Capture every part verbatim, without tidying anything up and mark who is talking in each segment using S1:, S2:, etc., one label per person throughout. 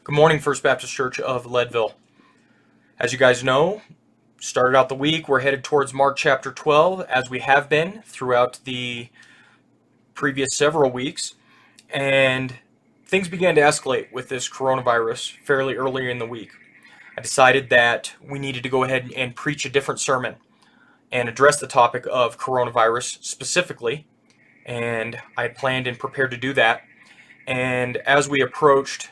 S1: Good morning, First Baptist Church of Leadville. As you guys know, started out the week, we're headed towards Mark chapter twelve, as we have been throughout the previous several weeks, and things began to escalate with this coronavirus fairly early in the week. I decided that we needed to go ahead and preach a different sermon and address the topic of coronavirus specifically, and I had planned and prepared to do that. And as we approached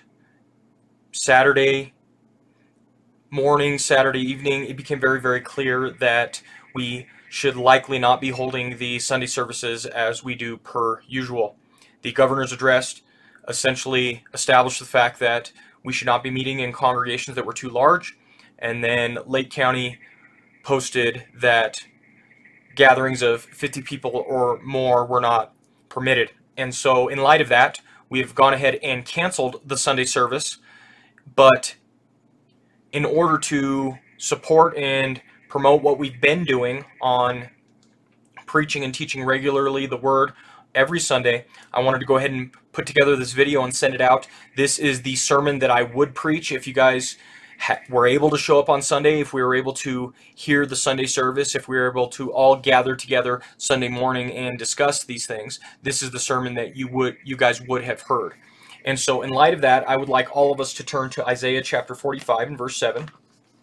S1: Saturday morning, Saturday evening, it became very, very clear that we should likely not be holding the Sunday services as we do per usual. The governor's address essentially established the fact that we should not be meeting in congregations that were too large, and then Lake County posted that gatherings of fifty people or more were not permitted. And so in light of that, we have gone ahead and canceled the Sunday service. But in order to support and promote what we've been doing on preaching and teaching regularly the Word every Sunday, I wanted to go ahead and put together this video and send it out. This is the sermon that I would preach if you guys were able to show up on Sunday, if we were able to hear the Sunday service, if we were able to all gather together Sunday morning and discuss these things. This is the sermon that you would, you guys would have heard. And so in light of that, I would like all of us to turn to Isaiah chapter forty-five and verse seven.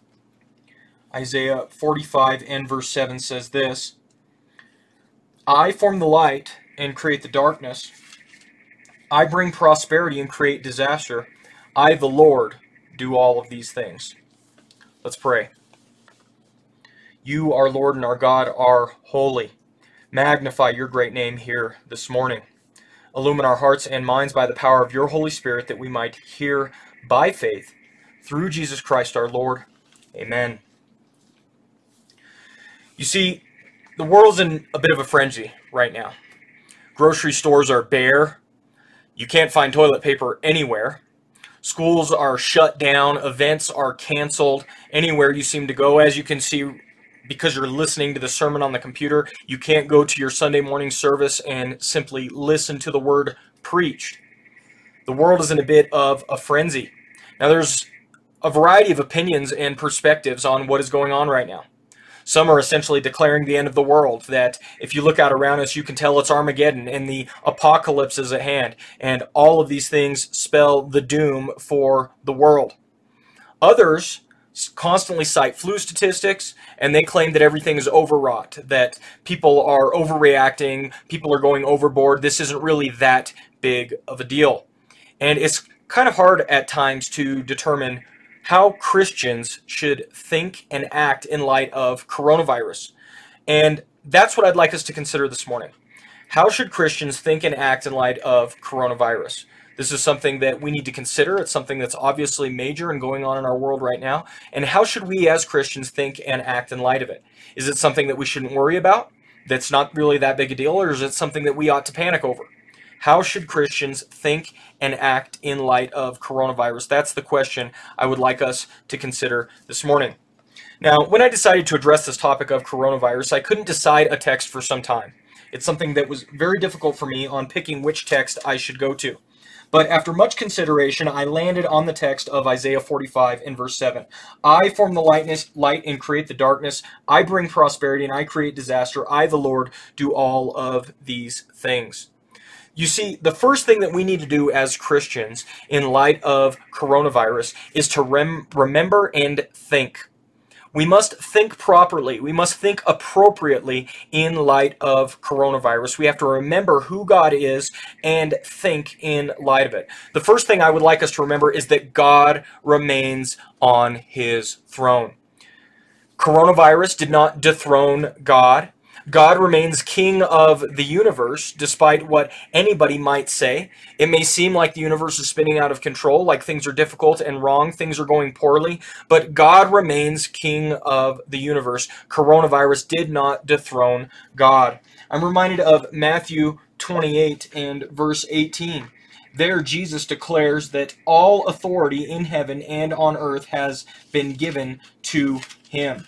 S1: Isaiah forty-five and verse seven says this: I form the light and create the darkness. I bring prosperity and create disaster. I, the Lord, do all of these things. Let's pray. You, our Lord and our God, are holy. Magnify your great name here this morning. Illumine our hearts and minds by the power of your Holy Spirit, that we might hear by faith through Jesus Christ our Lord. Amen. You see, the world's in a bit of a frenzy right now. Grocery stores are bare. You can't find toilet paper anywhere. Schools are shut down. Events are canceled. Anywhere you seem to go, as you can see, because you're listening to the sermon on the computer, you can't go to your Sunday morning service and simply listen to the word preached. The world is in a bit of a frenzy. Now, there's a variety of opinions and perspectives on what is going on right now. Some are essentially declaring the end of the world, that if you look out around us, you can tell it's Armageddon and the apocalypse is at hand, and all of these things spell the doom for the world. Others constantly cite flu statistics, and they claim that everything is overwrought, that people are overreacting, people are going overboard. This isn't really that big of a deal. And it's kind of hard at times to determine how Christians should think and act in light of coronavirus. And that's what I'd like us to consider this morning. How should Christians think and act in light of coronavirus? This is something that we need to consider. It's something that's obviously major and going on in our world right now. And how should we as Christians think and act in light of it? Is it something that we shouldn't worry about, that's not really that big a deal, or is it something that we ought to panic over? How should Christians think and act in light of coronavirus? That's the question I would like us to consider this morning. Now, when I decided to address this topic of coronavirus, I couldn't decide a text for some time. It's something that was very difficult for me on picking which text I should go to. But after much consideration, I landed on the text of Isaiah forty-five in verse seven. I form the lightness, light and create the darkness. I bring prosperity and I create disaster. I, the Lord, do all of these things. You see, the first thing that we need to do as Christians in light of coronavirus is to rem remember and think. We must think properly. We must think appropriately in light of coronavirus. We have to remember who God is and think in light of it. The first thing I would like us to remember is that God remains on his throne. Coronavirus did not dethrone God. God remains king of the universe, despite what anybody might say. It may seem like the universe is spinning out of control, like things are difficult and wrong, things are going poorly, but God remains king of the universe. Coronavirus did not dethrone God. I'm reminded of Matthew twenty-eight and verse eighteen. There, Jesus declares that all authority in heaven and on earth has been given to him.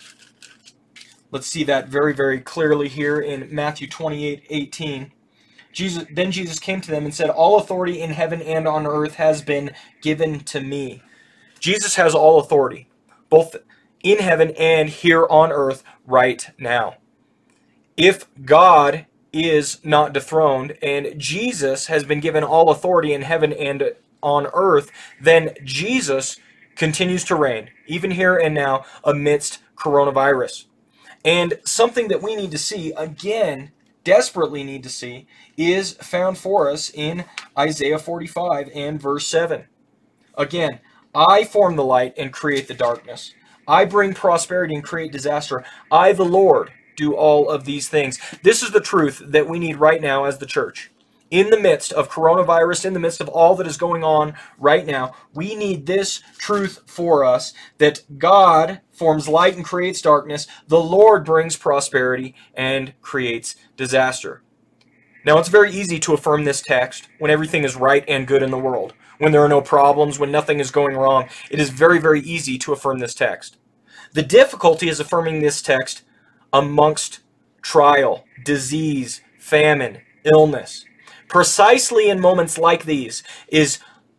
S1: Let's see that very, very clearly here in Matthew twenty-eight eighteen. Jesus, then Jesus came to them and said, "All authority in heaven and on earth has been given to me." Jesus has all authority, both in heaven and here on earth right now. If God is not dethroned and Jesus has been given all authority in heaven and on earth, then Jesus continues to reign, even here and now, amidst coronavirus. And something that we need to see, again, desperately need to see, is found for us in Isaiah forty-five and verse seven. Again, I form the light and create the darkness. I bring prosperity and create disaster. I, the Lord, do all of these things. This is the truth that we need right now as the church. In the midst of coronavirus, in the midst of all that is going on right now, we need this truth for us, that God forms light and creates darkness. The Lord brings prosperity and creates disaster. Now, it's very easy to affirm this text when everything is right and good in the world, when there are no problems, when nothing is going wrong. It is very, very easy to affirm this text. The difficulty is affirming this text amongst trial, disease, famine, illness. Precisely in moments like these is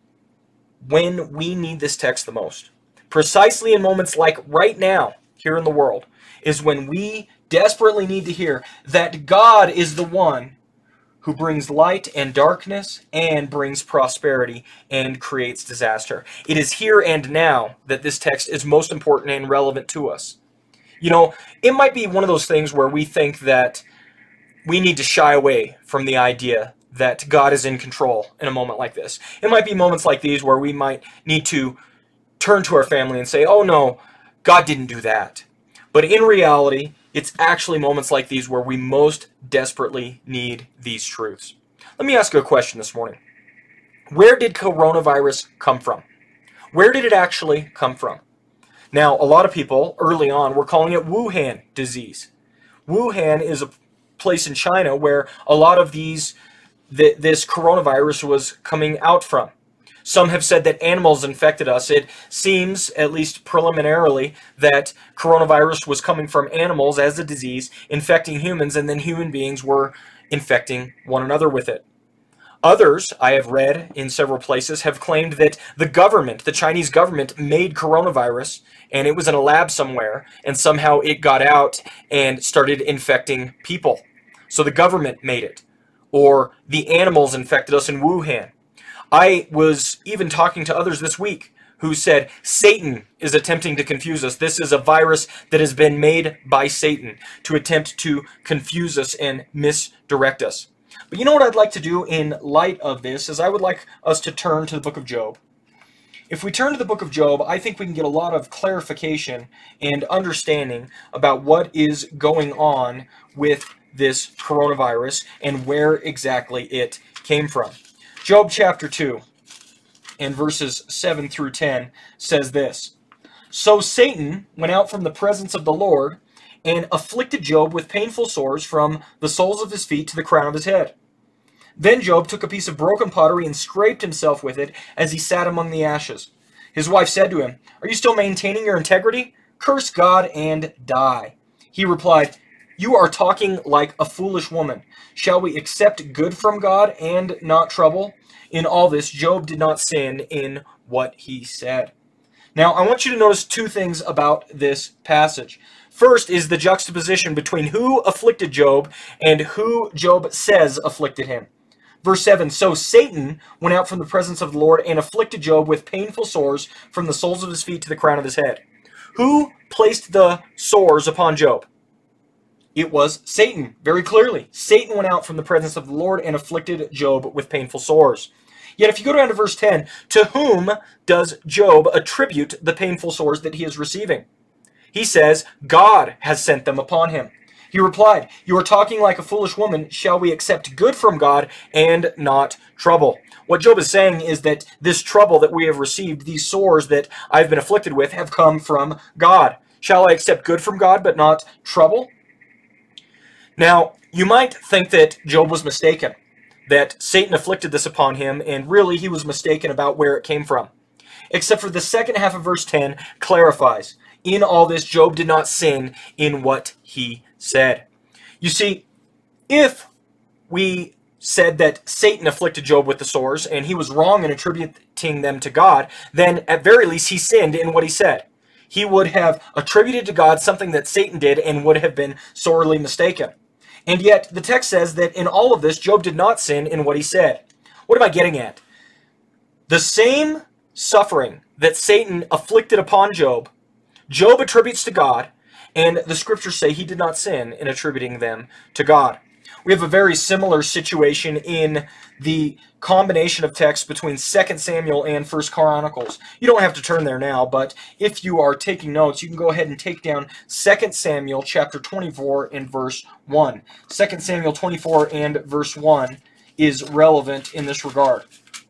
S1: when we need this text the most. Precisely in moments like right now, here in the world, is when we desperately need to hear that God is the one who brings light and darkness and brings prosperity and creates disaster. It is here and now that this text is most important and relevant to us. You know, it might be one of those things where we think that we need to shy away from the idea that God is in control in a moment like this. It might be moments like these where we might need to turn to our family and say, oh no, God didn't do that. But in reality, it's actually moments like these where we most desperately need these truths. Let me ask you a question this morning. Where did coronavirus come from? Where did it actually come from? Now, a lot of people early on were calling it Wuhan disease. Wuhan is a place in China where a lot of these th this coronavirus was coming out from. Some have said that animals infected us. It seems, at least preliminarily, that coronavirus was coming from animals as a disease, infecting humans, and then human beings were infecting one another with it. Others, I have read in several places, have claimed that the government, the Chinese government, made coronavirus, and it was in a lab somewhere, and somehow it got out and started infecting people. So the government made it. Or the animals infected us in Wuhan. I was even talking to others this week who said Satan is attempting to confuse us. This is a virus that has been made by Satan to attempt to confuse us and misdirect us. But you know what I'd like to do in light of this is I would like us to turn to the book of Job. If we turn to the book of Job, I think we can get a lot of clarification and understanding about what is going on with this coronavirus and where exactly it came from. Job chapter two and verses seven through ten says this: So Satan went out from the presence of the Lord and afflicted Job with painful sores from the soles of his feet to the crown of his head. Then Job took a piece of broken pottery and scraped himself with it as he sat among the ashes. His wife said to him, "Are you still maintaining your integrity? Curse God and die." He replied, "You are talking like a foolish woman. Shall we accept good from God and not trouble?" In all this, Job did not sin in what he said. Now, I want you to notice two things about this passage. First is the juxtaposition between who afflicted Job and who Job says afflicted him. Verse seven, so Satan went out from the presence of the Lord and afflicted Job with painful sores from the soles of his feet to the crown of his head. Who placed the sores upon Job? It was Satan, very clearly. Satan went out from the presence of the Lord and afflicted Job with painful sores. Yet if you go down to verse ten, to whom does Job attribute the painful sores that he is receiving? He says, God has sent them upon him. He replied, "You are talking like a foolish woman. Shall we accept good from God and not trouble?" What Job is saying is that this trouble that we have received, these sores that I've been afflicted with, have come from God. Shall I accept good from God but not trouble? Now, you might think that Job was mistaken, that Satan afflicted this upon him, and really he was mistaken about where it came from. Except for the second half of verse ten clarifies, in all this, Job did not sin in what he said. You see, if we said that Satan afflicted Job with the sores, and he was wrong in attributing them to God, then at very least he sinned in what he said. He would have attributed to God something that Satan did and would have been sorely mistaken. And yet the text says that in all of this, Job did not sin in what he said. What am I getting at? The same suffering that Satan afflicted upon Job, Job attributes to God, and the scriptures say he did not sin in attributing them to God. We have a very similar situation in the combination of texts between Second Samuel and First Chronicles. You don't have to turn there now, but if you are taking notes, you can go ahead and take down Second Samuel chapter twenty-four and verse one. Second Samuel twenty-four and verse one is relevant in this regard.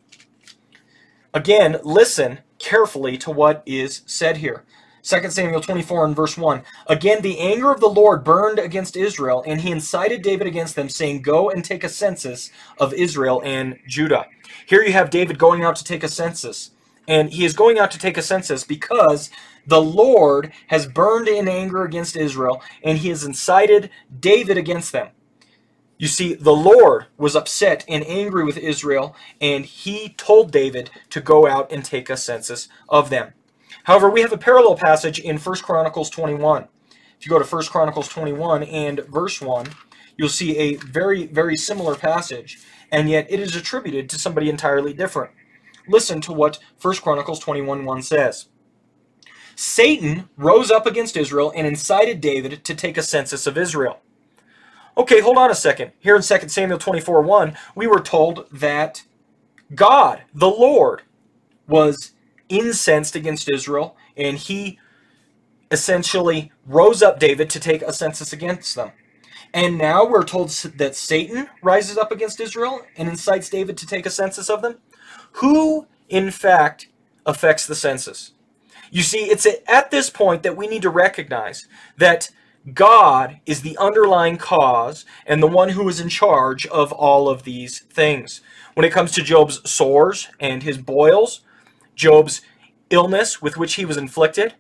S1: Again, listen carefully to what is said here. Second Samuel twenty-four and verse one. Again, the anger of the Lord burned against Israel, and he incited David against them, saying, go and take a census of Israel and Judah. Here you have David going out to take a census. And he is going out to take a census because the Lord has burned in anger against Israel, and he has incited David against them. You see, the Lord was upset and angry with Israel, and he told David to go out and take a census of them. However, we have a parallel passage in First Chronicles twenty-one. If you go to First Chronicles twenty-one and verse one, you'll see a very, very similar passage, and yet it is attributed to somebody entirely different. Listen to what First Chronicles twenty-one one says. Satan rose up against Israel and incited David to take a census of Israel. Okay, hold on a second. Here in Second Samuel twenty-four one, we were told that God, the Lord, was incensed against Israel, and he essentially rose up David to take a census against them. And now we're told that Satan rises up against Israel and incites David to take a census of them. Who, in fact, affects the census? You see, it's at this point that we need to recognize that God is the underlying cause and the one who is in charge of all of these things. When it comes to Job's sores and his boils, Job's illness with which he was inflicted,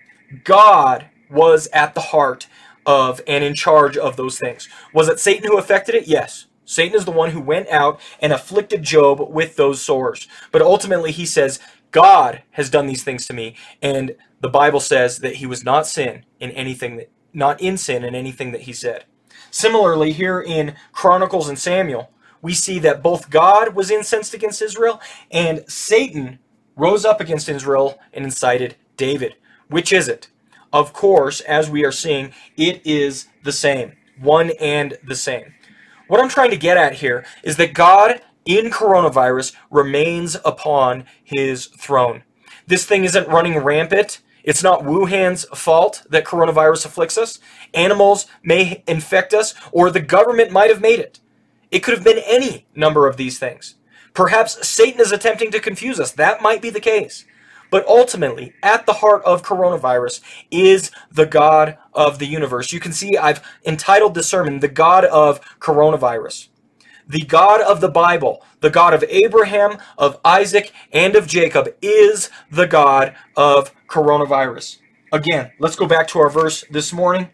S1: God was at the heart of and in charge of those things. Was it Satan who affected it? Yes. Satan is the one who went out and afflicted Job with those sores. But ultimately he says, God has done these things to me, and the Bible says that he was not sin in anything that not in sin in anything that he said. Similarly, here in Chronicles and Samuel, we see that both God was incensed against Israel and Satan rose up against Israel and incited David. Which is it? Of course, as we are seeing, it is the same. One and the same. What I'm trying to get at here is that God in coronavirus remains upon his throne. This thing isn't running rampant. It's not Wuhan's fault that coronavirus afflicts us. Animals may infect us, or the government might have made it. It could have been any number of these things. Perhaps Satan is attempting to confuse us. That might be the case. But ultimately, at the heart of coronavirus is the God of the universe. You can see I've entitled this sermon, The God of Coronavirus. The God of the Bible, the God of Abraham, of Isaac, and of Jacob, is the God of coronavirus. Again, let's go back to our verse this morning.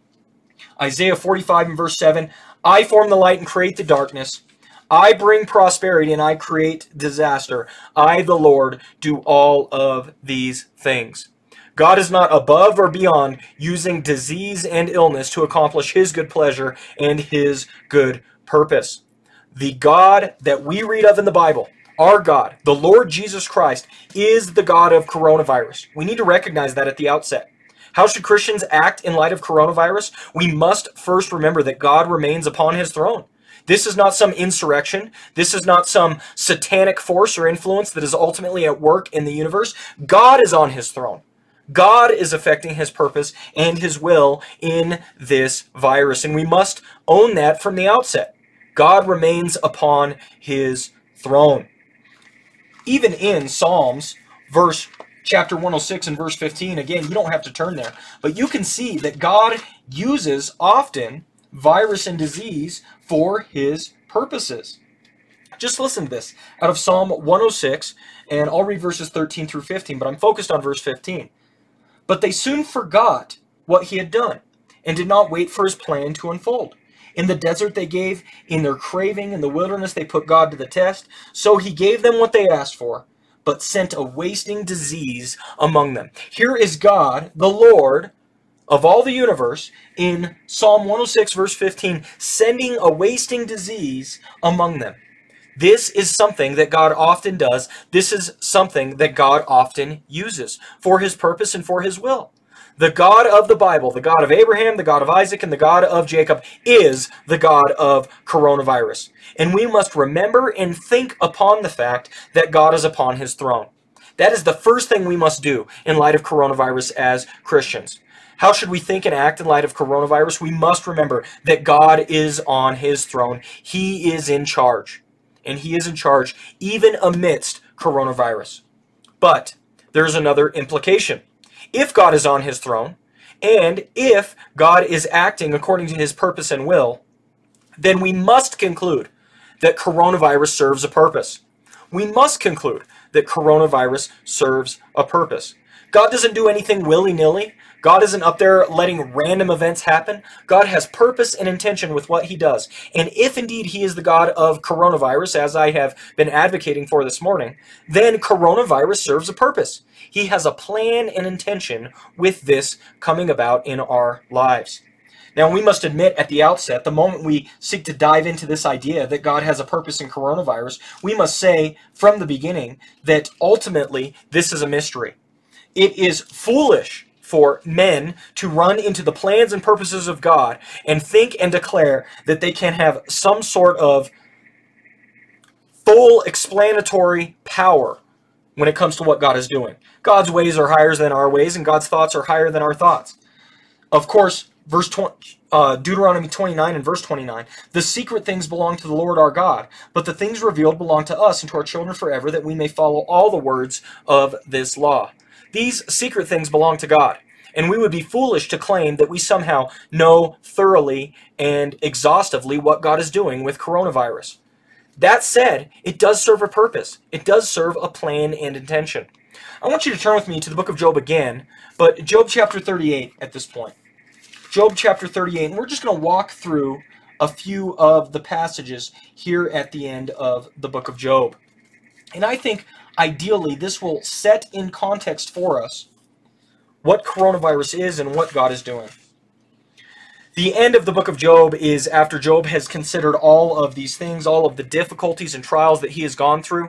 S1: Isaiah forty-five and verse seven. I form the light and create the darkness. I bring prosperity and I create disaster. I, the Lord, do all of these things. God is not above or beyond using disease and illness to accomplish his good pleasure and his good purpose. The God that we read of in the Bible, our God, the Lord Jesus Christ, is the God of coronavirus. We need to recognize that at the outset. How should Christians act in light of coronavirus? We must first remember that God remains upon his throne. This is not some insurrection. This is not some satanic force or influence that is ultimately at work in the universe. God is on his throne. God is effecting his purpose and his will in this virus, and we must own that from the outset. God remains upon his throne. Even in Psalms, verse chapter one oh six and verse fifteen, again, you don't have to turn there, but you can see that God uses often virus and disease for his purposes. Just listen to this out of Psalm one oh six, and I'll read verses thirteen through fifteen, but I'm focused on verse fifteen. But they soon forgot what he had done and did not wait for his plan to unfold. In the desert they gave, in their craving, in the wilderness they put God to the test. So he gave them what they asked for, but sent a wasting disease among them. Here is God, the Lord of all the universe, in Psalm one oh six, verse fifteen, sending a wasting disease among them. This is something that God often does. This is something that God often uses for his purpose and for his will. The God of the Bible, the God of Abraham, the God of Isaac, and the God of Jacob is the God of coronavirus. And we must remember and think upon the fact that God is upon his throne. That is the first thing we must do in light of coronavirus as Christians. How should we think and act in light of coronavirus? We must remember that God is on his throne. He is in charge. And he is in charge even amidst coronavirus. But there's another implication. If God is on his throne, and if God is acting according to his purpose and will, then we must conclude that coronavirus serves a purpose. We must conclude that coronavirus serves a purpose. God doesn't do anything willy-nilly. God isn't up there letting random events happen. God has purpose and intention with what he does. And if indeed he is the God of coronavirus, as I have been advocating for this morning, then coronavirus serves a purpose. He has a plan and intention with this coming about in our lives. Now, we must admit at the outset, the moment we seek to dive into this idea that God has a purpose in coronavirus, we must say from the beginning that ultimately this is a mystery. It is foolish for men to run into the plans and purposes of God and think and declare that they can have some sort of full explanatory power when it comes to what God is doing. God's ways are higher than our ways, and God's thoughts are higher than our thoughts. Of course, verse twenty, uh, Deuteronomy twenty-nine and verse twenty-nine, the secret things belong to the Lord our God, but the things revealed belong to us and to our children forever, that we may follow all the words of this law. These secret things belong to God, and we would be foolish to claim that we somehow know thoroughly and exhaustively what God is doing with coronavirus. That said, it does serve a purpose. It does serve a plan and intention. I want you to turn with me to the book of Job again, but Job chapter thirty-eight at this point. Job chapter thirty-eight, and we're just going to walk through a few of the passages here at the end of the book of Job. And I think ideally this will set in context for us what coronavirus is and what God is doing. The end of the book of Job is after Job has considered all of these things, all of the difficulties and trials that he has gone through,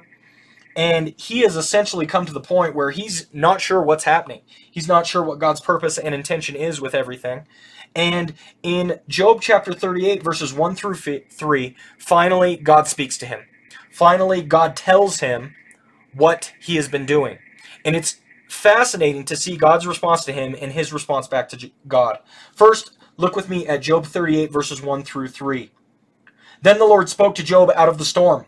S1: and he has essentially come to the point where he's not sure what's happening. He's not sure what God's purpose and intention is with everything. And in Job chapter thirty-eight, verses one through three, finally God speaks to him. Finally, God tells him what he has been doing. And it's fascinating to see God's response to him and his response back to God. First, look with me at Job thirty-eight, verses one through three. Then the Lord spoke to Job out of the storm.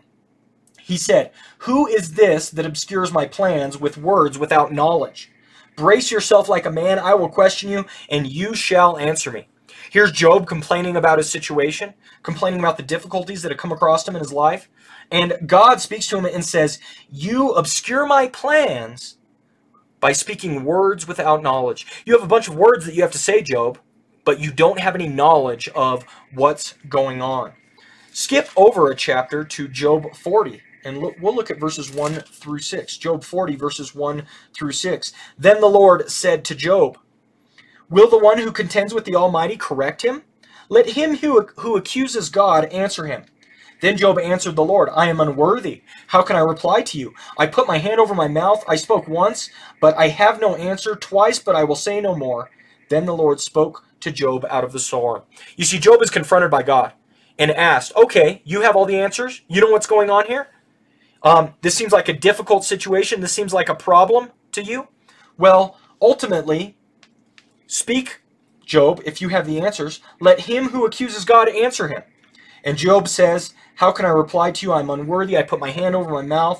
S1: He said, "Who is this that obscures my plans with words without knowledge? Brace yourself like a man, I will question you, and you shall answer me." Here's Job complaining about his situation, complaining about the difficulties that have come across him in his life. And God speaks to him and says, "You obscure my plans by speaking words without knowledge." You have a bunch of words that you have to say, Job, but you don't have any knowledge of what's going on. Skip over a chapter to Job forty, and look, we'll look at verses one through six. Job forty, verses one through six. Then the Lord said to Job, "Will the one who contends with the Almighty correct him? Let him who, who accuses God answer him." Then Job answered the Lord, "I am unworthy. How can I reply to you? I put my hand over my mouth. I spoke once, but I have no answer. Twice, but I will say no more." Then the Lord spoke to Job out of the storm. You see, Job is confronted by God and asked, "Okay, you have all the answers? You know what's going on here? Um, this seems like a difficult situation. This seems like a problem to you. Well, ultimately, speak, Job, if you have the answers. Let him who accuses God answer him." And Job says, "How can I reply to you? I'm unworthy. I put my hand over my mouth.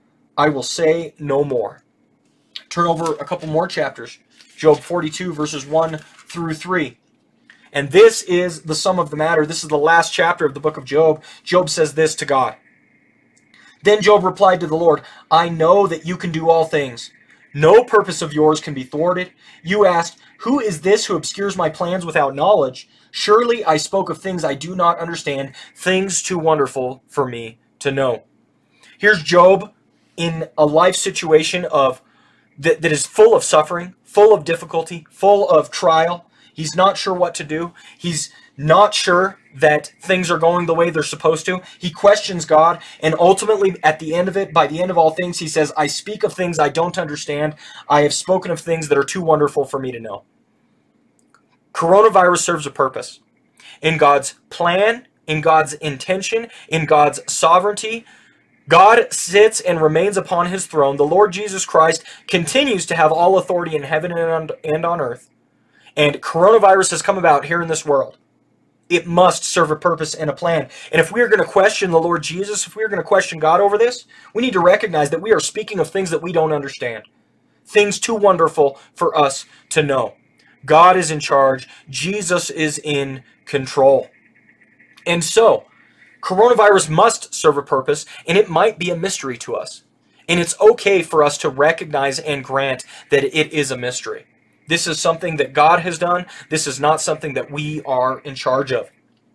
S1: I will say no more." Turn over a couple more chapters. Job forty-two, verses one through three. And this is the sum of the matter. This is the last chapter of the book of Job. Job says this to God. Then Job replied to the Lord, "I know that you can do all things. No purpose of yours can be thwarted. You asked, who is this who obscures my plans without knowledge? Surely I spoke of things I do not understand, things too wonderful for me to know. Here's Job in a life situation of that, that is full of suffering, full of difficulty, full of trial. He's not sure what to do. He's not sure that things are going the way they're supposed to. He questions God, and ultimately, at the end of it, by the end of all things, he says, I speak of things I don't understand. I have spoken of things that are too wonderful for me to know. Coronavirus serves a purpose. In God's plan, in God's intention, in God's sovereignty, God sits and remains upon his throne. The Lord Jesus Christ continues to have all authority in heaven and on earth. And coronavirus has come about here in this world. It must serve a purpose and a plan. And if we are going to question the Lord Jesus, if we are going to question God over this, we need to recognize that we are speaking of things that we don't understand. Things too wonderful for us to know. God is in charge. Jesus is in control. And so, coronavirus must serve a purpose, and it might be a mystery to us. And it's okay for us to recognize and grant that it is a mystery. This is something that God has done. This is not something that we are in charge of.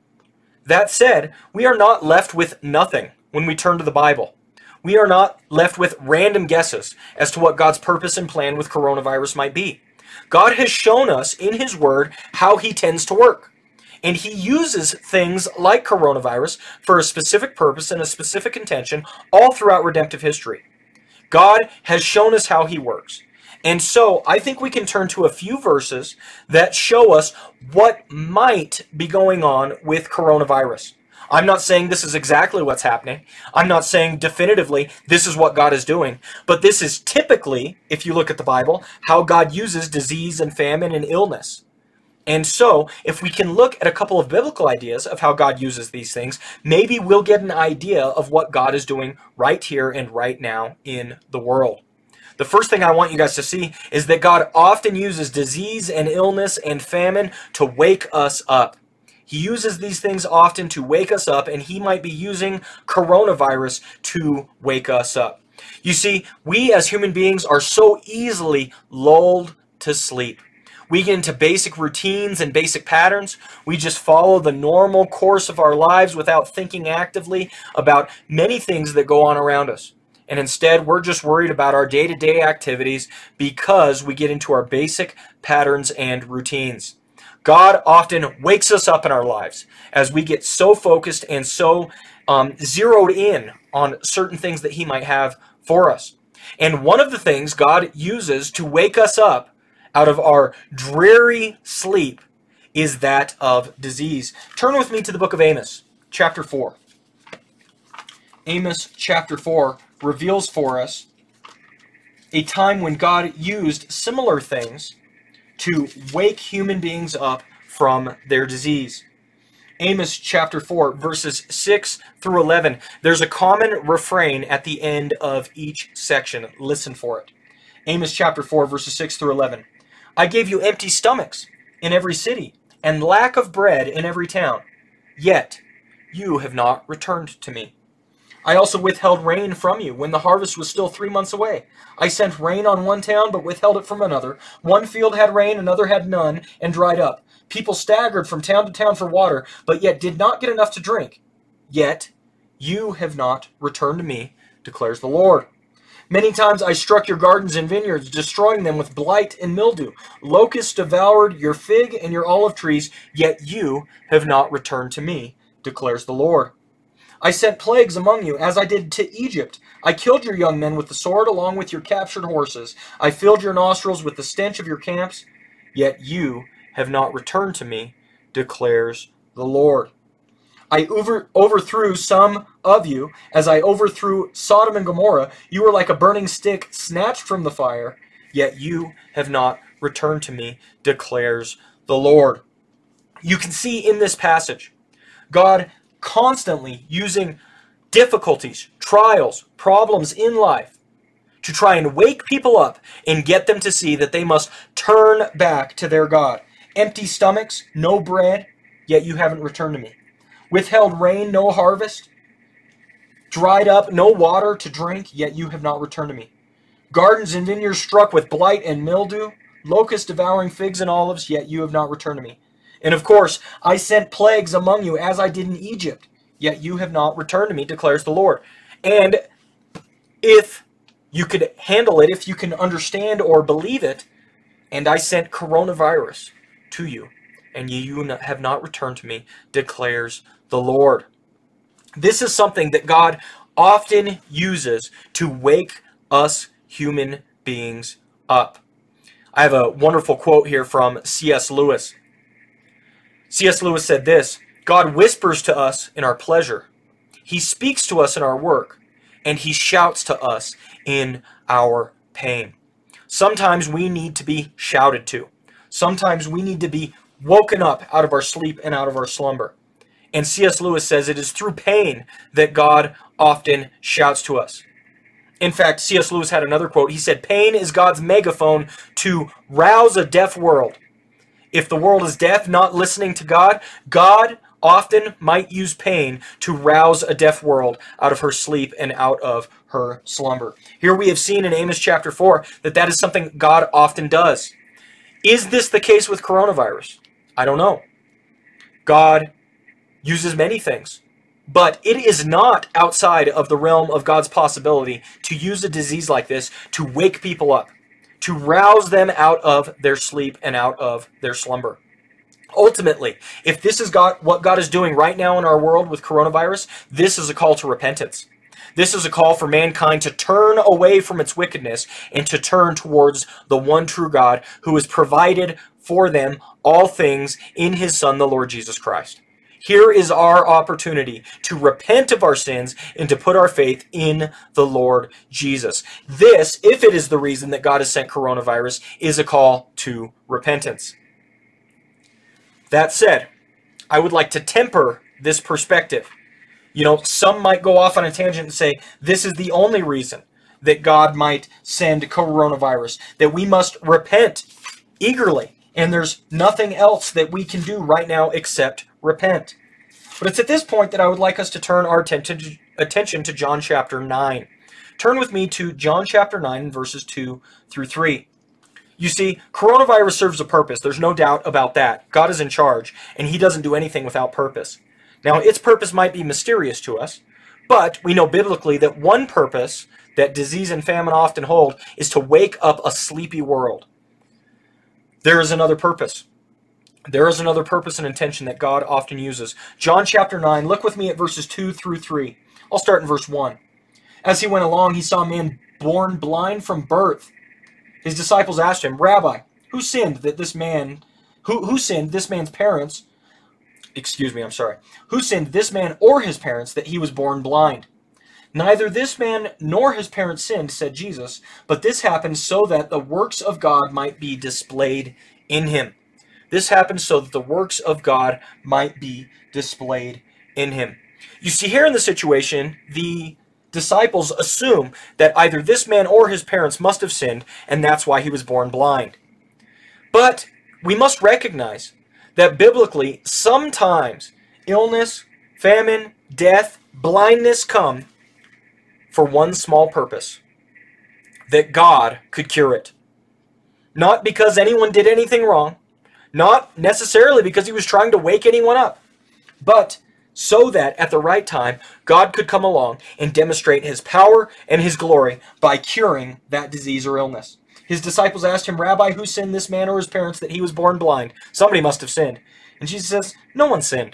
S1: That said, we are not left with nothing when we turn to the Bible. We are not left with random guesses as to what God's purpose and plan with coronavirus might be. God has shown us in his word how he tends to work. And he uses things like coronavirus for a specific purpose and a specific intention all throughout redemptive history. God has shown us how he works. And so I think we can turn to a few verses that show us what might be going on with coronavirus. I'm not saying this is exactly what's happening. I'm not saying definitively this is what God is doing. But this is typically, if you look at the Bible, how God uses disease and famine and illness. And so, if we can look at a couple of biblical ideas of how God uses these things, maybe we'll get an idea of what God is doing right here and right now in the world. The first thing I want you guys to see is that God often uses disease and illness and famine to wake us up. He uses these things often to wake us up, and he might be using coronavirus to wake us up. You see, we as human beings are so easily lulled to sleep. We get into basic routines and basic patterns. We just follow the normal course of our lives without thinking actively about many things that go on around us. And instead, we're just worried about our day-to-day activities because we get into our basic patterns and routines. God often wakes us up in our lives as we get so focused and so um, zeroed in on certain things that he might have for us. And one of the things God uses to wake us up out of our dreary sleep is that of disease. Turn with me to the book of Amos, chapter four. Amos chapter four reveals for us a time when God used similar things to wake human beings up from their disease. Amos chapter four, verses six through eleven. There's a common refrain at the end of each section. Listen for it. Amos chapter four, verses six through eleven. I gave you empty stomachs in every city, and lack of bread in every town. Yet you have not returned to me. I also withheld rain from you when the harvest was still three months away. I sent rain on one town, but withheld it from another. One field had rain, another had none, and dried up. People staggered from town to town for water, but yet did not get enough to drink. Yet you have not returned to me, declares the Lord. Many times I struck your gardens and vineyards, destroying them with blight and mildew. Locusts devoured your fig and your olive trees, yet you have not returned to me, declares the Lord. I sent plagues among you, as I did to Egypt. I killed your young men with the sword, along with your captured horses. I filled your nostrils with the stench of your camps, yet you have not returned to me, declares the Lord. I over, overthrew some of you, as I overthrew Sodom and Gomorrah. You were like a burning stick snatched from the fire, yet you have not returned to me, declares the Lord. You can see in this passage, God constantly using difficulties, trials, problems in life to try and wake people up and get them to see that they must turn back to their God. Empty stomachs, no bread, yet you haven't returned to me. Withheld rain, no harvest. Dried up, no water to drink, yet you have not returned to me. Gardens and vineyards struck with blight and mildew, locusts devouring figs and olives, yet you have not returned to me. And of course, I sent plagues among you as I did in Egypt, yet you have not returned to me, declares the Lord. And if you could handle it, if you can understand or believe it, and I sent coronavirus to you, and you have not returned to me, declares the Lord. This is something that God often uses to wake us human beings up. I have a wonderful quote here from C S Lewis. C S Lewis said this: God whispers to us in our pleasure. He speaks to us in our work, and he shouts to us in our pain. Sometimes we need to be shouted to. Sometimes we need to be woken up out of our sleep and out of our slumber. And C S Lewis says it is through pain that God often shouts to us. In fact, C S Lewis had another quote. He said, pain is God's megaphone to rouse a deaf world. If the world is deaf, not listening to God, God often might use pain to rouse a deaf world out of her sleep and out of her slumber. Here we have seen in Amos chapter four that that is something God often does. Is this the case with coronavirus? I don't know. God uses many things, but it is not outside of the realm of God's possibility to use a disease like this to wake people up, to rouse them out of their sleep and out of their slumber. Ultimately, if this is God, what God is doing right now in our world with coronavirus, this is a call to repentance. This is a call for mankind to turn away from its wickedness and to turn towards the one true God who has provided for them all things in his Son, the Lord Jesus Christ. Here is our opportunity to repent of our sins and to put our faith in the Lord Jesus. This, if it is the reason that God has sent coronavirus, is a call to repentance. That said, I would like to temper this perspective. You know, some might go off on a tangent and say, this is the only reason that God might send coronavirus, that we must repent eagerly, and there's nothing else that we can do right now except repent. But it's at this point that I would like us to turn our attention to, attention to John chapter nine. Turn with me to John chapter nine, verses two through three. You see, coronavirus serves a purpose. There's no doubt about that. God is in charge, and he doesn't do anything without purpose. Now, its purpose might be mysterious to us, but we know biblically that one purpose that disease and famine often hold is to wake up a sleepy world. There is another purpose. There is another purpose and intention that God often uses. John chapter nine, look with me at verses two through three. I'll start in verse one. As he went along, he saw a man born blind from birth. His disciples asked him, Rabbi, who sinned that this man, who, who sinned this man's parents, excuse me, I'm sorry, who sinned this man or his parents that he was born blind? Neither this man nor his parents sinned, said Jesus, but this happened so that the works of God might be displayed in him. This happened so that the works of God might be displayed in him. You see, here in the situation, the disciples assume that either this man or his parents must have sinned, and that's why he was born blind. But we must recognize that biblically, sometimes illness, famine, death, blindness come for one small purpose: that God could cure it. Not because anyone did anything wrong, not necessarily because he was trying to wake anyone up, but so that at the right time, God could come along and demonstrate his power and his glory by curing that disease or illness. His disciples asked him, Rabbi, who sinned, this man or his parents, that he was born blind? Somebody must have sinned. And Jesus says, no one sinned.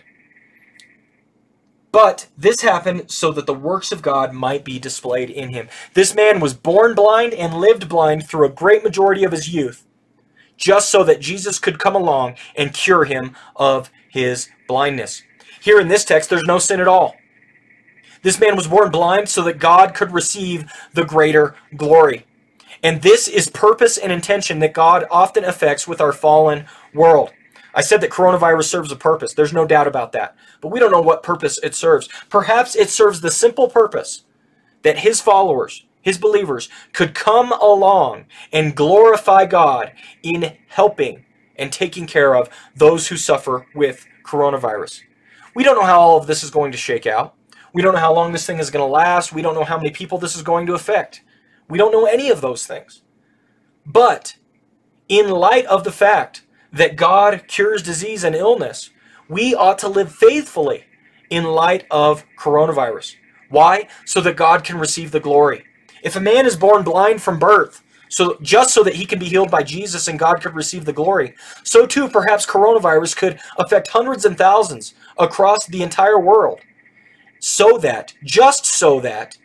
S1: But this happened so that the works of God might be displayed in him. This man was born blind and lived blind through a great majority of his youth, just so that Jesus could come along and cure him of his blindness. Here in this text, there's no sin at all. This man was born blind so that God could receive the greater glory. And this is purpose and intention that God often effects with our fallen world. I said that coronavirus serves a purpose. There's no doubt about that. But we don't know what purpose it serves. Perhaps it serves the simple purpose that his followers, his believers, could come along and glorify God in helping and taking care of those who suffer with coronavirus. We don't know how all of this is going to shake out. We don't know how long this thing is going to last. We don't know how many people this is going to affect. We don't know any of those things. But in light of the fact that God cures disease and illness, we ought to live faithfully in light of coronavirus. Why? So that God can receive the glory. If a man is born blind from birth, so just so that he can be healed by Jesus and God could receive the glory, so too perhaps coronavirus could affect hundreds and thousands across the entire world, so that, just so that,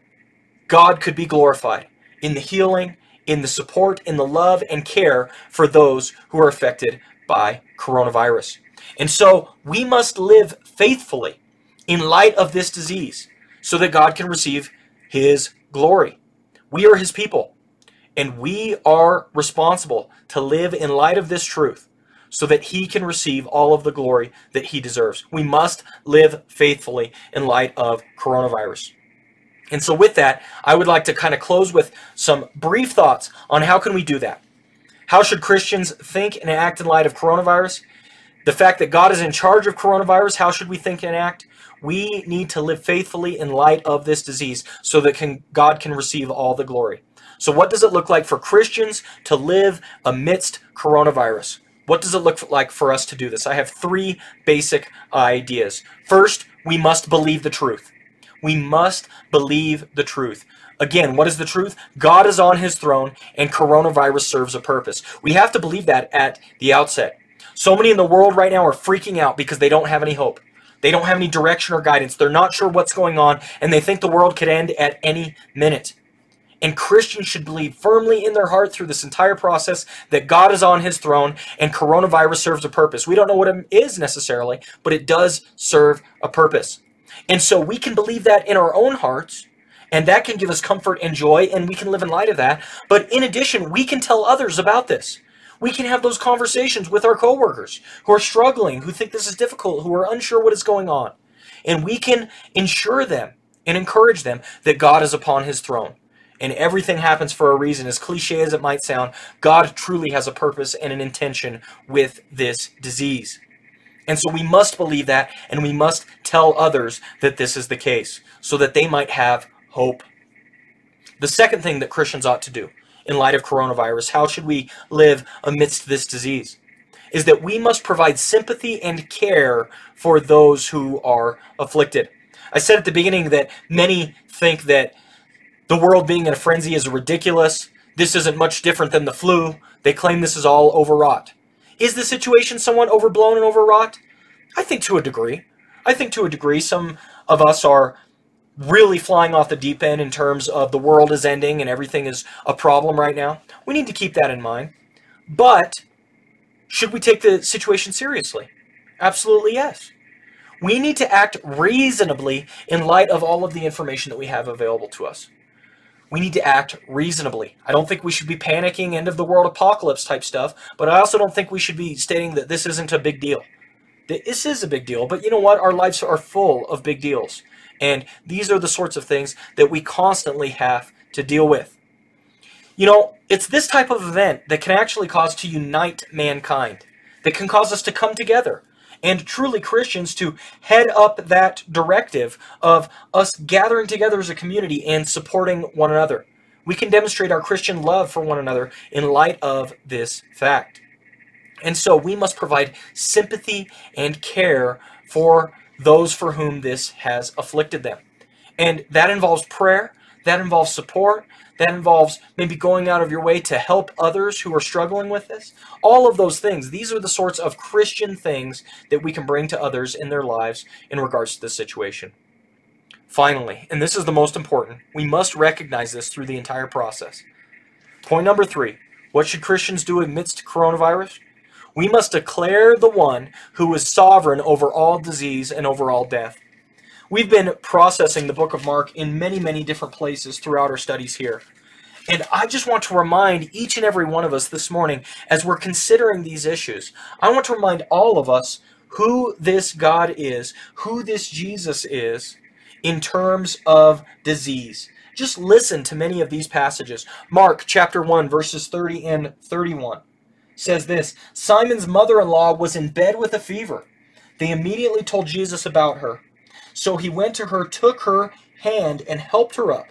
S1: God could be glorified in the healing, in the support, in the love and care for those who are affected by coronavirus. And so we must live faithfully in light of this disease so that God can receive his glory. We are his people, and we are responsible to live in light of this truth so that he can receive all of the glory that he deserves. We must live faithfully in light of coronavirus. And so with that, I would like to kind of close with some brief thoughts on how can we do that. How should Christians think and act in light of coronavirus? The fact that God is in charge of coronavirus, how should we think and act? We need to live faithfully in light of this disease so that can, God can receive all the glory. So what does it look like for Christians to live amidst coronavirus? What does it look like for us to do this? I have three basic ideas. First, we must believe the truth. We must believe the truth. Again, what is the truth? God is on his throne and coronavirus serves a purpose. We have to believe that at the outset. So many in the world right now are freaking out because they don't have any hope. They don't have any direction or guidance. They're not sure what's going on, and they think the world could end at any minute. And Christians should believe firmly in their heart through this entire process that God is on his throne and coronavirus serves a purpose. We don't know what it is necessarily, but it does serve a purpose. And so we can believe that in our own hearts, and that can give us comfort and joy, and we can live in light of that. But in addition, we can tell others about this. We can have those conversations with our coworkers who are struggling, who think this is difficult, who are unsure what is going on. And we can ensure them and encourage them that God is upon his throne. And everything happens for a reason. As cliche as it might sound, God truly has a purpose and an intention with this disease. And so we must believe that, and we must tell others that this is the case, so that they might have hope. The second thing that Christians ought to do in light of coronavirus, how should we live amidst this disease, is that we must provide sympathy and care for those who are afflicted. I said at the beginning that many think that the world being in a frenzy is ridiculous. This isn't much different than the flu. They claim this is all overwrought. Is the situation somewhat overblown and overwrought? I think to a degree. I think to a degree some of us are really flying off the deep end in terms of the world is ending and everything is a problem right now. We need to keep that in mind. But should we take the situation seriously? Absolutely yes. We need to act reasonably in light of all of the information that we have available to us. We need to act reasonably. I don't think we should be panicking, end of the world apocalypse type stuff, but I also don't think we should be stating that this isn't a big deal. This is a big deal, but you know what? Our lives are full of big deals. And these are the sorts of things that we constantly have to deal with. You know, it's this type of event that can actually cause to unite mankind, that can cause us to come together, and truly Christians to head up that directive of us gathering together as a community and supporting one another. We can demonstrate our Christian love for one another in light of this fact. And so we must provide sympathy and care for those for whom this has afflicted them. And that involves prayer, that involves support, that involves maybe going out of your way to help others who are struggling with this. All of those things, these are the sorts of Christian things that we can bring to others in their lives in regards to this situation. Finally, and this is the most important, we must recognize this through the entire process. Point number three, what should Christians do amidst coronavirus? We must declare the one who is sovereign over all disease and over all death. We've been processing the book of Mark in many, many different places throughout our studies here. And I just want to remind each and every one of us this morning, as we're considering these issues, I want to remind all of us who this God is, who this Jesus is in terms of disease. Just listen to many of these passages. Mark chapter one, verses thirty and thirty-one. Says this, Simon's mother-in-law was in bed with a fever. They immediately told Jesus about her. So he went to her, took her hand, and helped her up.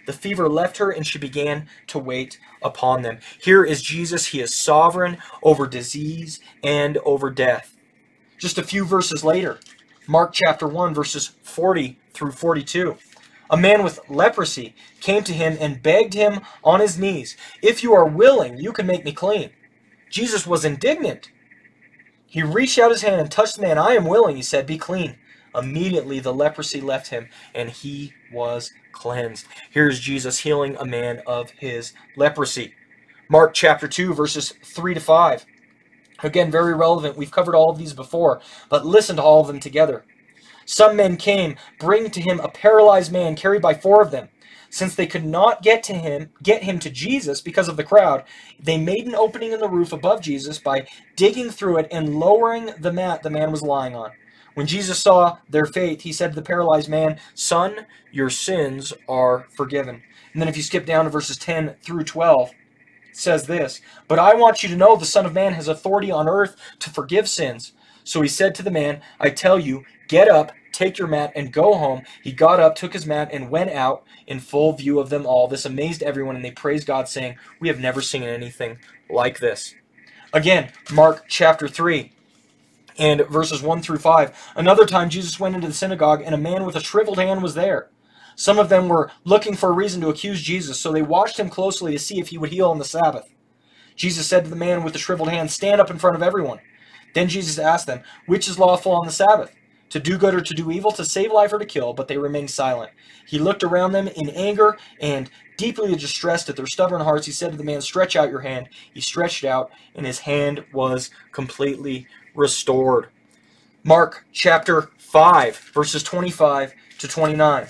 S1: The fever left her, and she began to wait upon them. Here is Jesus. He is sovereign over disease and over death. Just a few verses later, Mark chapter one, verses forty through forty-two. A man with leprosy came to him and begged him on his knees, "If you are willing, you can make me clean." Jesus was indignant. He reached out his hand and touched the man. "I am willing," he said, "be clean." Immediately the leprosy left him, and he was cleansed. Here's Jesus healing a man of his leprosy. Mark chapter two, verses three to five. Again, very relevant. We've covered all of these before, but listen to all of them together. Some men came, bringing to him a paralyzed man carried by four of them. Since they could not get to him, get him to Jesus because of the crowd, they made an opening in the roof above Jesus by digging through it and lowering the mat the man was lying on. When Jesus saw their faith, he said to the paralyzed man, "Son, your sins are forgiven." And then if you skip down to verses ten through twelve, it says this, "But I want you to know the Son of Man has authority on earth to forgive sins." So he said to the man, "I tell you, get up, take your mat, and go home." He got up, took his mat, and went out in full view of them all. This amazed everyone, and they praised God, saying, "We have never seen anything like this." Again, Mark chapter three. And verses one through five. Another time Jesus went into the synagogue, and a man with a shriveled hand was there. Some of them were looking for a reason to accuse Jesus, so they watched him closely to see if he would heal on the Sabbath. Jesus said to the man with the shriveled hand, "Stand up in front of everyone." Then Jesus asked them, "Which is lawful on the Sabbath? To do good or to do evil, to save life or to kill?" But they remained silent. He looked around them in anger, and deeply distressed at their stubborn hearts, he said to the man, "Stretch out your hand." He stretched it out, and his hand was completely restored. Mark chapter five, verses twenty-five to twenty-nine.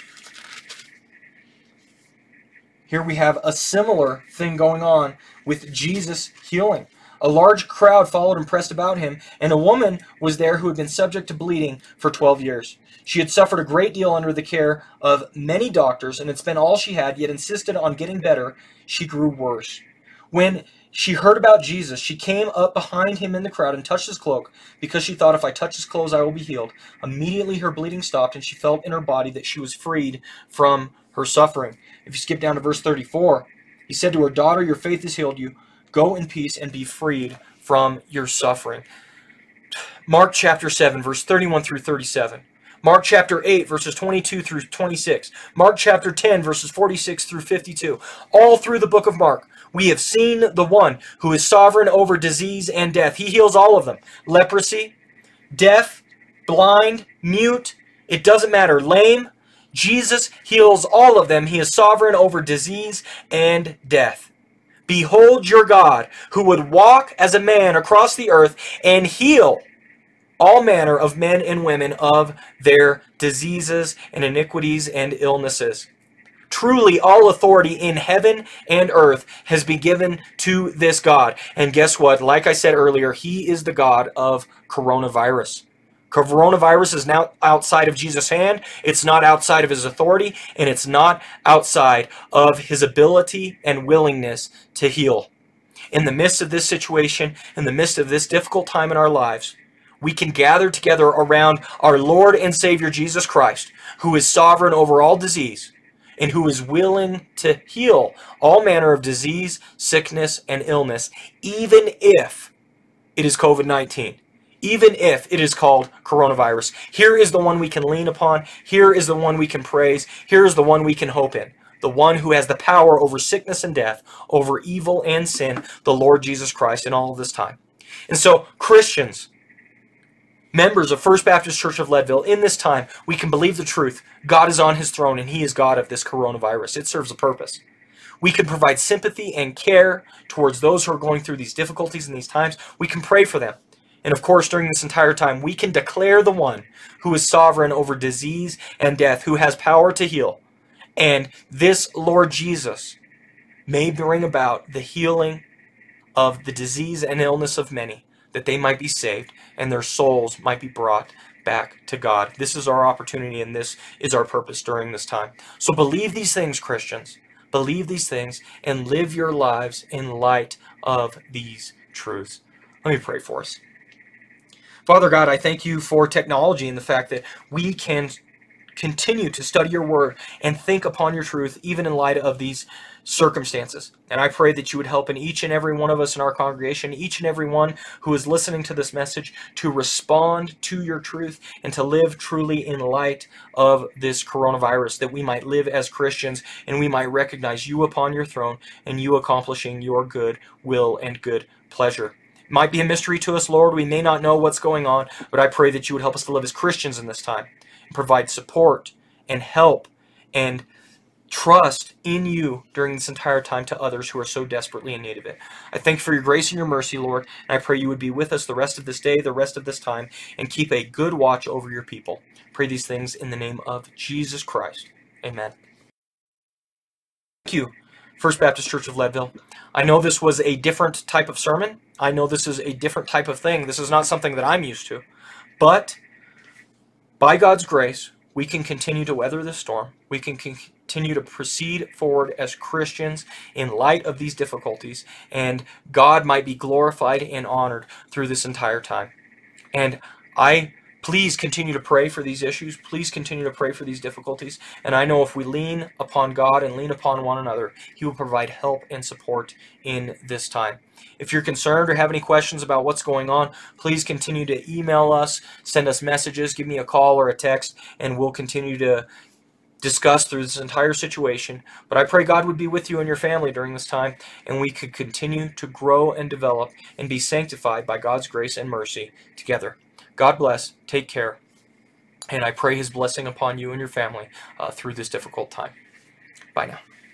S1: Here we have a similar thing going on with Jesus healing. A large crowd followed and pressed about him, and a woman was there who had been subject to bleeding for twelve years. She had suffered a great deal under the care of many doctors, and had spent all she had, yet insisted on getting better. She grew worse. When she heard about Jesus, she came up behind him in the crowd and touched his cloak, because she thought, "If I touch his clothes, I will be healed." Immediately her bleeding stopped, and she felt in her body that she was freed from her suffering. If you skip down to verse thirty-four, he said to her, "Daughter, your faith has healed you. Go in peace and be freed from your suffering." Mark chapter seven, verse thirty-one through thirty-seven. Mark chapter eight, verses twenty-two through twenty-six. Mark chapter ten, verses forty-six through fifty-two. All through the book of Mark, we have seen the one who is sovereign over disease and death. He heals all of them. Leprosy, deaf, blind, mute, it doesn't matter. Lame, Jesus heals all of them. He is sovereign over disease and death. Behold your God, who would walk as a man across the earth and heal all manner of men and women of their diseases and iniquities and illnesses. Truly, all authority in heaven and earth has been given to this God. And guess what? Like I said earlier, he is the God of coronavirus. Coronavirus is now outside of Jesus' hand. It's not outside of his authority, and it's not outside of his ability and willingness to heal. In the midst of this situation, in the midst of this difficult time in our lives, we can gather together around our Lord and Savior Jesus Christ, who is sovereign over all disease, and who is willing to heal all manner of disease, sickness, and illness, even if it is COVID nineteen. Even if it is called coronavirus. Here is the one we can lean upon. Here is the one we can praise. Here is the one we can hope in. The one who has the power over sickness and death, over evil and sin, the Lord Jesus Christ in all of this time. And so, Christians, members of First Baptist Church of Leadville, in this time, we can believe the truth. God is on his throne, and he is God of this coronavirus. It serves a purpose. We can provide sympathy and care towards those who are going through these difficulties in these times. We can pray for them. And of course, during this entire time, we can declare the one who is sovereign over disease and death, who has power to heal. And this Lord Jesus may bring about the healing of the disease and illness of many, that they might be saved and their souls might be brought back to God. This is our opportunity, and this is our purpose during this time. So believe these things, Christians. Believe these things and live your lives in light of these truths. Let me pray for us. Father God, I thank you for technology and the fact that we can continue to study your word and think upon your truth, even in light of these circumstances. And I pray that you would help in each and every one of us in our congregation, each and every one who is listening to this message, to respond to your truth and to live truly in light of this coronavirus, that we might live as Christians and we might recognize you upon your throne and you accomplishing your good will and good pleasure. It might be a mystery to us, Lord. We may not know what's going on, but I pray that you would help us to live as Christians in this time and provide support and help and trust in you during this entire time to others who are so desperately in need of it. I thank you for your grace and your mercy, Lord, and I pray you would be with us the rest of this day, the rest of this time, and keep a good watch over your people. Pray these things in the name of Jesus Christ. Amen. Thank you, First Baptist Church of Leadville. I know this was a different type of sermon. I know this is a different type of thing. This is not something that I'm used to. But by God's grace, we can continue to weather this storm. We can continue to proceed forward as Christians in light of these difficulties, and God might be glorified and honored through this entire time. And I please continue to pray for these issues. Please continue to pray for these difficulties. And I know if we lean upon God and lean upon one another, He will provide help and support in this time. If you're concerned or have any questions about what's going on, please continue to email us, send us messages, give me a call or a text, and we'll continue to discuss through this entire situation. But I pray God would be with you and your family during this time, and we could continue to grow and develop and be sanctified by God's grace and mercy together. God bless, take care, and I pray His blessing upon you and your family uh, through this difficult time. Bye now.